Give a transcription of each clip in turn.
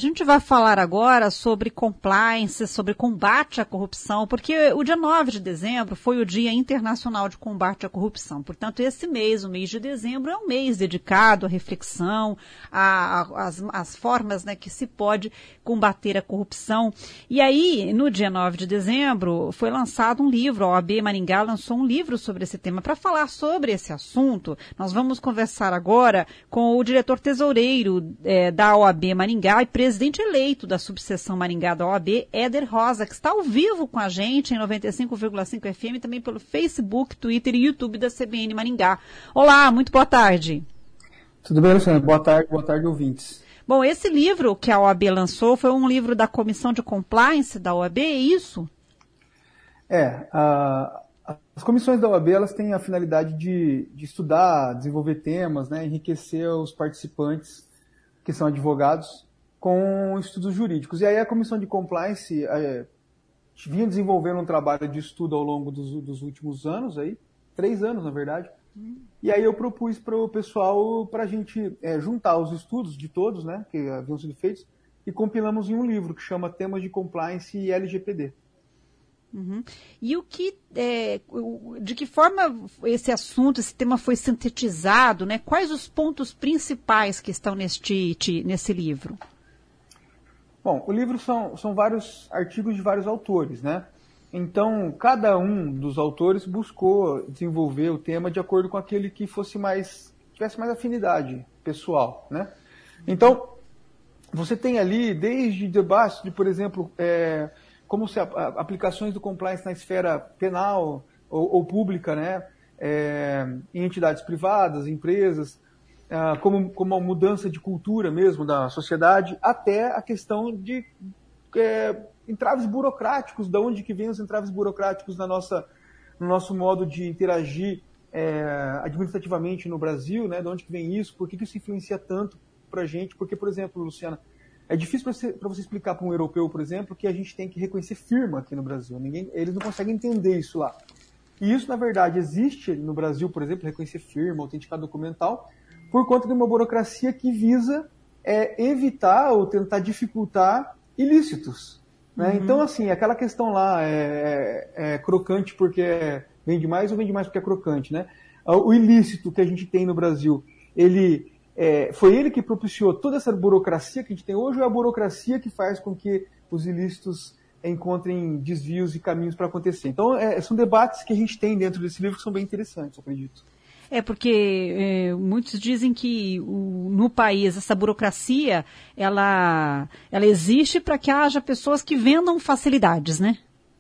A gente vai falar agora sobre compliance, sobre combate à corrupção, porque o dia 9 de dezembro foi o Dia Internacional de Combate à Corrupção. Portanto, esse mês, o mês de dezembro, é um mês dedicado à reflexão, às formas, né, que se pode combater a corrupção. E aí, no dia 9 de dezembro, foi lançado um livro, a OAB Maringá lançou um livro sobre esse tema. Para falar sobre esse assunto, nós vamos conversar agora com o diretor tesoureiro da OAB Maringá e presidente eleito da subseção Maringá da OAB, Éder Rosa, que está ao vivo com a gente em 95,5 FM, também pelo Facebook, Twitter e YouTube da CBN Maringá. Olá, muito boa tarde. Tudo bem, Luciana? Boa tarde, ouvintes. Bom, esse livro que a OAB lançou foi um livro da Comissão de Compliance da OAB, é isso? As comissões da OAB, elas têm a finalidade de estudar, desenvolver temas, né, enriquecer os participantes, que são advogados, com estudos jurídicos. E aí a Comissão de Compliance vinha desenvolvendo um trabalho de estudo ao longo dos últimos anos, 3 anos, na verdade. E aí eu propus para o pessoal, para a gente juntar os estudos de todos, né, que haviam sido feitos, e compilamos em um livro que chama Temas de Compliance e LGPD. Uhum. E de que forma esse tema foi sintetizado, né? Quais os pontos principais que estão nesse livro? Bom, o livro são vários artigos de vários autores, né? Então, cada um dos autores buscou desenvolver o tema de acordo com aquele que tivesse mais afinidade pessoal, né? Então, você tem ali desde debates de, por exemplo, como se aplicações do compliance na esfera penal ou pública, né, em entidades privadas, empresas, como a mudança de cultura mesmo da sociedade, até a questão de entraves burocráticos, de onde que vêm os entraves burocráticos no nosso modo de interagir administrativamente no Brasil, né, de onde que vem isso, por que isso influencia tanto para a gente, porque, por exemplo, Luciana, é difícil para você explicar para um europeu, por exemplo, que a gente tem que reconhecer firma aqui no Brasil. Eles não conseguem entender isso lá. E isso, na verdade, existe no Brasil, por exemplo, reconhecer firma, autenticar documental, por conta de uma burocracia que visa evitar ou tentar dificultar ilícitos. Né? Uhum. Então, assim, aquela questão lá é crocante porque vende mais ou vende mais porque é crocante, né? O ilícito que a gente tem no Brasil, foi ele que propiciou toda essa burocracia que a gente tem hoje, ou é a burocracia que faz com que os ilícitos encontrem desvios e caminhos para acontecer? Então, são debates que a gente tem dentro desse livro que são bem interessantes, eu acredito. Porque muitos dizem que no país essa burocracia, ela existe para que haja pessoas que vendam facilidades, né?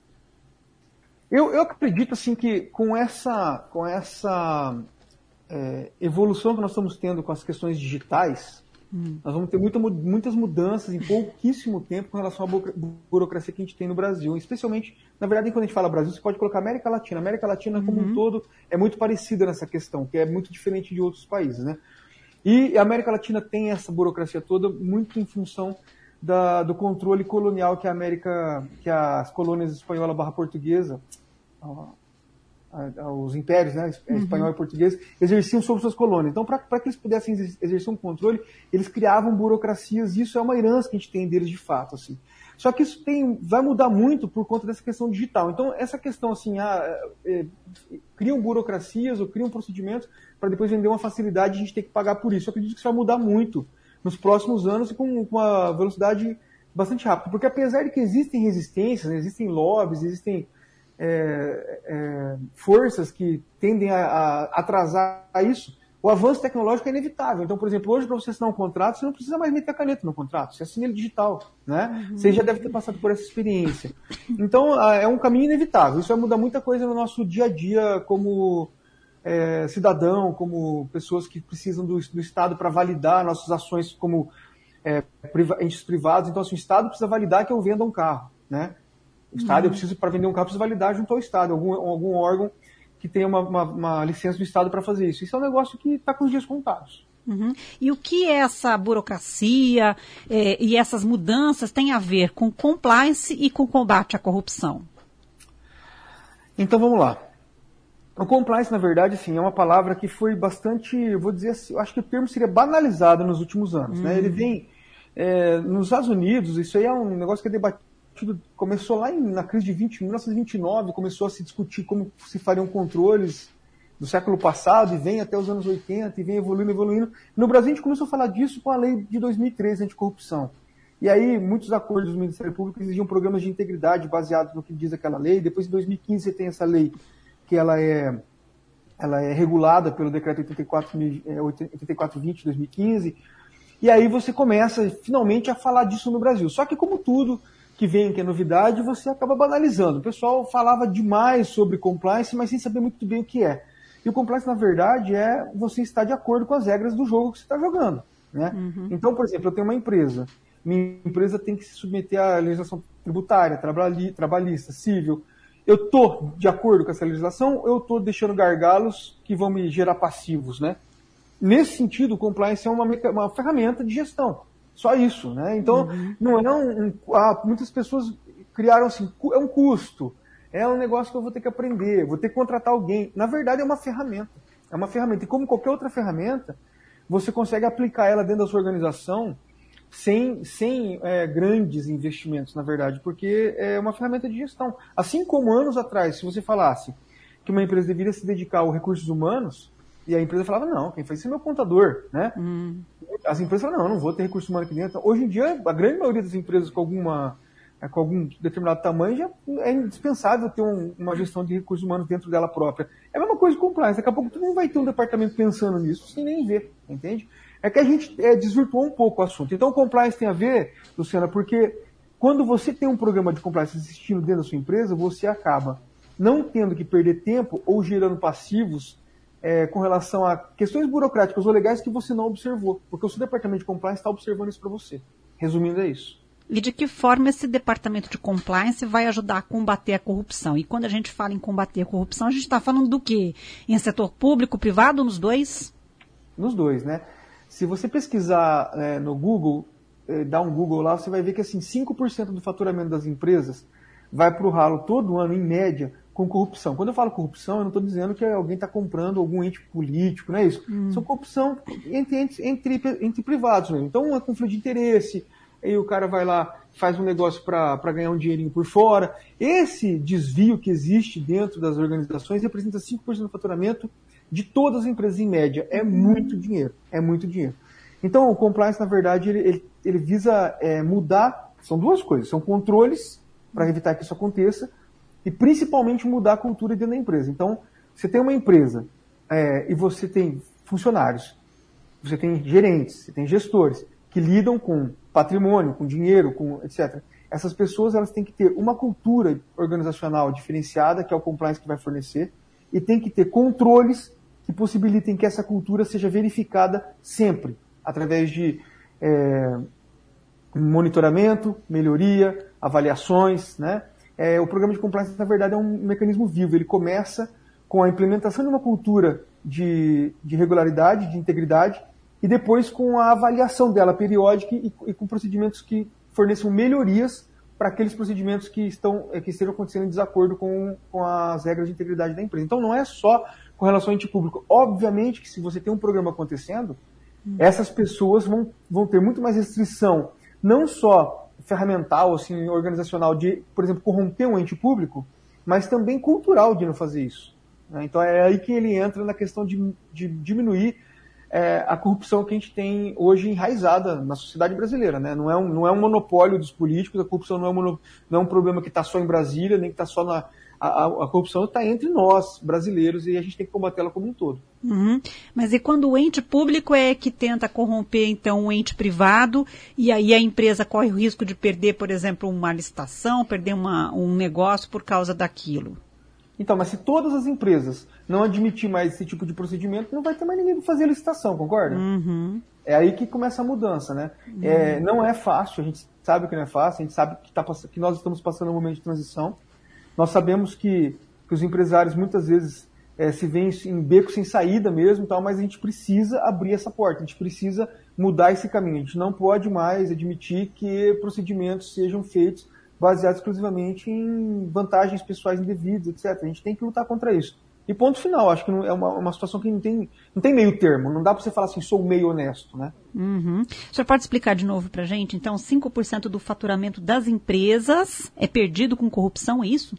Eu acredito, assim, que com essa evolução que nós estamos tendo com as questões digitais, nós vamos ter muitas mudanças em pouquíssimo tempo com relação à burocracia que a gente tem no Brasil. Especialmente, na verdade, quando a gente fala Brasil, você pode colocar América Latina. A América Latina, como um todo, é muito parecida nessa questão, que é muito diferente de outros países, né? E a América Latina tem essa burocracia toda muito em função do controle colonial que as colônias espanhola / portuguesa, os impérios, né, espanhol e português, exerciam sobre suas colônias. Então, para que eles pudessem exercer um controle, eles criavam burocracias, e isso é uma herança que a gente tem deles de fato, assim. Só que isso vai mudar muito por conta dessa questão digital. Então, essa questão, assim, criam burocracias ou criam procedimentos para depois vender uma facilidade e a gente ter que pagar por isso. Eu acredito que isso vai mudar muito nos próximos anos e com uma velocidade bastante rápida. Porque apesar de que existem resistências, né, existem lobbies, existem forças que tendem a atrasar isso, o avanço tecnológico é inevitável. Então, por exemplo, hoje para você assinar um contrato, você não precisa mais meter a caneta no contrato, você assina ele digital, né? Você já deve ter passado por essa experiência. Então, é um caminho inevitável. Isso vai mudar muita coisa no nosso dia a dia como cidadão, como pessoas que precisam do Estado para validar nossas ações como entes privados. Então, assim, o Estado precisa validar que eu venda um carro, né? O Estado, para vender um carro, precisa validar junto ao Estado, algum órgão que tenha uma licença do Estado para fazer isso. Isso é um negócio que está com os dias contados. Uhum. E o que essa burocracia e essas mudanças têm a ver com compliance e com combate à corrupção? Então, vamos lá. O compliance, na verdade, assim, é uma palavra que foi bastante, vou dizer assim, eu acho que o termo seria banalizado nos últimos anos. Né? Ele vem nos Estados Unidos, isso aí é um negócio que é debatido, começou lá na crise de 1929, começou a se discutir como se fariam controles do século passado, e vem até os anos 80, e vem evoluindo. No Brasil, a gente começou a falar disso com a lei de 2013, anticorrupção. E aí, muitos acordos do Ministério Público exigiam programas de integridade baseados no que diz aquela lei. Depois, em 2015, você tem essa lei, que ela é regulada pelo decreto 8420 de 2015, e aí você começa, finalmente, a falar disso no Brasil. Só que, como tudo que vem, que é novidade, você acaba banalizando. O pessoal falava demais sobre compliance, mas sem saber muito bem o que é. E o compliance, na verdade, é você estar de acordo com as regras do jogo que você está jogando, né? Uhum. Então, por exemplo, eu tenho uma empresa. Minha empresa tem que se submeter à legislação tributária, trabalhista, civil. Eu estou de acordo com essa legislação ou eu estou deixando gargalos que vão me gerar passivos, né? Nesse sentido, o compliance é uma ferramenta de gestão. Só isso, né? Então, não é muitas pessoas criaram assim, é um custo, é um negócio que eu vou ter que aprender, vou ter que contratar alguém. Na verdade, é uma ferramenta. É uma ferramenta. E como qualquer outra ferramenta, você consegue aplicar ela dentro da sua organização sem grandes investimentos, na verdade, porque é uma ferramenta de gestão. Assim como anos atrás, se você falasse que uma empresa deveria se dedicar aos recursos humanos, e a empresa falava, não, quem faz isso é meu contador, né? As empresas falavam, não, eu não vou ter recurso humano aqui dentro. Hoje em dia, a grande maioria das empresas com algum determinado tamanho já é indispensável ter uma gestão de recursos humanos dentro dela própria. É a mesma coisa com compliance. Daqui a pouco tu não vai ter um departamento pensando nisso sem nem ver, entende? É que a gente desvirtuou um pouco o assunto. Então, o compliance tem a ver, Luciana, porque quando você tem um programa de compliance existindo dentro da sua empresa, você acaba não tendo que perder tempo ou gerando passivos com relação a questões burocráticas ou legais que você não observou, porque o seu departamento de compliance está observando isso para você. Resumindo, é isso. E de que forma esse departamento de compliance vai ajudar a combater a corrupção? E quando a gente fala em combater a corrupção, a gente está falando do quê? Em setor público, privado, nos dois? Nos dois, né? Se você pesquisar no Google, dar um Google lá, você vai ver que assim, 5% do faturamento das empresas vai para o ralo todo ano, em média, com corrupção. Quando eu falo corrupção, eu não estou dizendo que alguém está comprando algum ente político, não é isso. São corrupção entre privados mesmo. Então, é conflito de interesse, aí o cara vai lá, faz um negócio para ganhar um dinheirinho por fora. Esse desvio que existe dentro das organizações representa 5% do faturamento de todas as empresas em média. É muito dinheiro, é muito dinheiro. Então, o compliance, na verdade, ele visa mudar, são duas coisas, são controles para evitar que isso aconteça, e principalmente mudar a cultura dentro da empresa. Então, você tem uma empresa e você tem funcionários, você tem gerentes, você tem gestores que lidam com patrimônio, com dinheiro, com etc. Essas pessoas elas têm que ter uma cultura organizacional diferenciada, que é o compliance que vai fornecer, e tem que ter controles que possibilitem que essa cultura seja verificada sempre, através de monitoramento, melhoria, avaliações, né? O programa de compliance, na verdade, é um mecanismo vivo. Ele começa com a implementação de uma cultura de regularidade, de integridade, e depois com a avaliação dela periódica e com procedimentos que forneçam melhorias para aqueles procedimentos que estejam acontecendo em desacordo com as regras de integridade da empresa. Então, não é só com relação ao ente público. Obviamente que se você tem um programa acontecendo, essas pessoas vão ter muito mais restrição, não só ferramental, assim, organizacional, de, por exemplo, corromper um ente público, mas também cultural de não fazer isso, né? Então é aí que ele entra na questão de diminuir a corrupção que a gente tem hoje enraizada na sociedade brasileira, né? Não é um monopólio dos políticos, a corrupção não é um problema que está só em Brasília, nem que está só a corrupção está entre nós, brasileiros, e a gente tem que combater ela como um todo. Mas e quando o ente público é que tenta corromper, então, o ente privado, e aí a empresa corre o risco de perder, por exemplo, uma licitação, perder um negócio por causa daquilo? Então, mas se todas as empresas não admitir mais esse tipo de procedimento, não vai ter mais ninguém para fazer a licitação, concorda? É aí que começa a mudança, né? Não é fácil, a gente sabe que não é fácil, a gente sabe que nós estamos passando um momento de transição. Nós sabemos que os empresários muitas vezes se veem em beco sem saída mesmo, tal, mas a gente precisa abrir essa porta, a gente precisa mudar esse caminho. A gente não pode mais admitir que procedimentos sejam feitos baseados exclusivamente em vantagens pessoais indevidas, etc. A gente tem que lutar contra isso. E ponto final. Acho que não, é uma situação que não tem meio termo. Não dá para você falar assim, sou meio honesto, né? Uhum. O senhor pode explicar de novo para a gente? Então, 5% do faturamento das empresas é perdido com corrupção, é isso?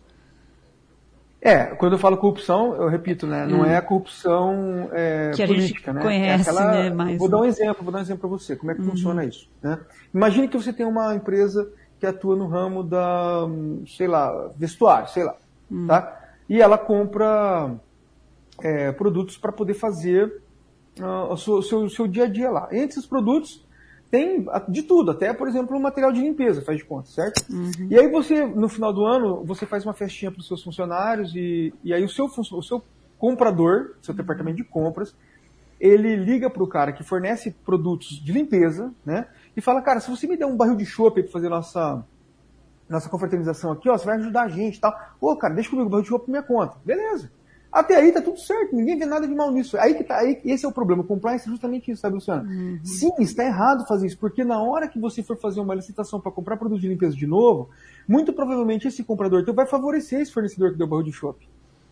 Quando eu falo corrupção, eu repito, né? Não é a corrupção que política, a gente né? conhece, né? Mais vou dar um exemplo para você, como é que funciona isso, né? Imagine que você tem uma empresa que atua no ramo da, sei lá, vestuário, sei lá, tá? E ela compra produtos para poder fazer o seu dia a dia lá. Entre esses produtos tem de tudo, até, por exemplo, um material de limpeza, faz de conta, certo? E aí você, no final do ano, você faz uma festinha para os seus funcionários e aí o seu comprador, seu departamento de compras, ele liga para o cara que fornece produtos de limpeza, né? E fala, cara, se você me der um barril de chopp para fazer nossa confraternização aqui, ó, você vai ajudar a gente e tal. Ô, cara, deixa comigo o barril de chopp por minha conta. Beleza. Até aí tá tudo certo, ninguém vê nada de mal nisso. Esse é o problema. O compliance é justamente isso, sabe, Luciano? Sim, está errado fazer isso, porque na hora que você for fazer uma licitação para comprar produto de limpeza de novo, muito provavelmente esse comprador teu vai favorecer esse fornecedor que deu barril de chopp.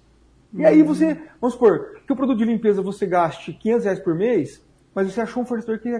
E aí você, vamos supor, que o produto de limpeza você gaste R$500 por mês, mas você achou um fornecedor que é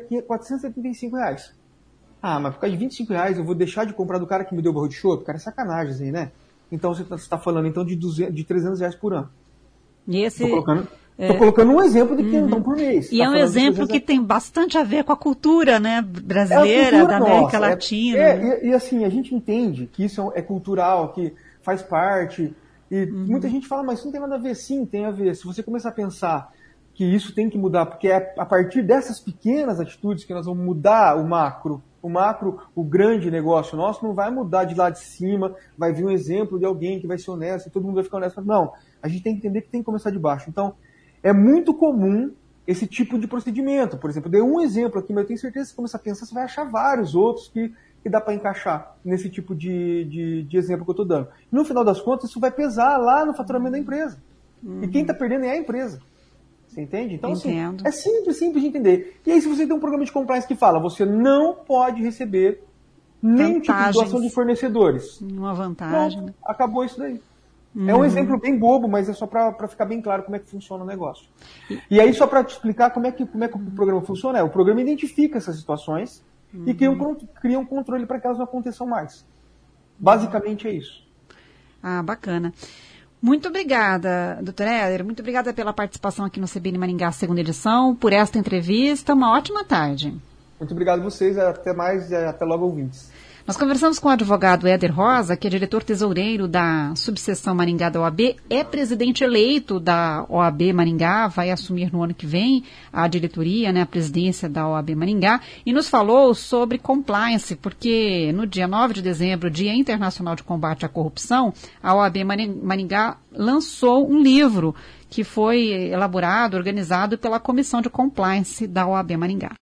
R$475. Ah, mas por causa de R$25 eu vou deixar de comprar do cara que me deu o barril de chopp? Cara, é sacanagem assim, né? Então você está falando então de R$300 por ano. Estou colocando um exemplo de R$500 por mês. E é um exemplo que tem bastante a ver com a cultura, né, brasileira, da América Latina. E assim, a gente entende que isso é cultural, que faz parte. E muita gente fala, mas isso não tem nada a ver. Sim, tem a ver. Se você começar a pensar que isso tem que mudar, porque é a partir dessas pequenas atitudes que nós vamos mudar o macro. O macro, o grande negócio nosso, não vai mudar de lá de cima, vai vir um exemplo de alguém que vai ser honesto e todo mundo vai ficar honesto. Não, a gente tem que entender que tem que começar de baixo. Então, é muito comum esse tipo de procedimento. Por exemplo, eu dei um exemplo aqui, mas eu tenho certeza que se você começar a pensar, você vai achar vários outros que dá para encaixar nesse tipo de exemplo que eu estou dando. E no final das contas, isso vai pesar lá no faturamento da empresa. E quem está perdendo é a empresa. Você entende? Então, assim, é simples de entender. E aí, se você tem um programa de compliance que fala, você não pode receber nenhum tipo de doação de fornecedores. Uma vantagem. Pronto, acabou isso daí. É um exemplo bem bobo, mas é só para ficar bem claro como é que funciona o negócio. E aí, só para te explicar como é que o programa funciona, o programa identifica essas situações e cria um controle para que elas não aconteçam mais. Basicamente é isso. Ah, bacana. Muito obrigada, doutora Heller. Muito obrigada pela participação aqui no CBN Maringá, segunda edição, por esta entrevista. Uma ótima tarde. Muito obrigado a vocês. Até mais e até logo, ouvintes. Nós conversamos com o advogado Éder Rosa, que é diretor-tesoureiro da subseção Maringá da OAB, é presidente eleito da OAB Maringá, vai assumir no ano que vem a diretoria, né, a presidência da OAB Maringá, e nos falou sobre compliance, porque no dia 9 de dezembro, Dia Internacional de Combate à Corrupção, a OAB Maringá lançou um livro que foi elaborado, organizado pela Comissão de Compliance da OAB Maringá.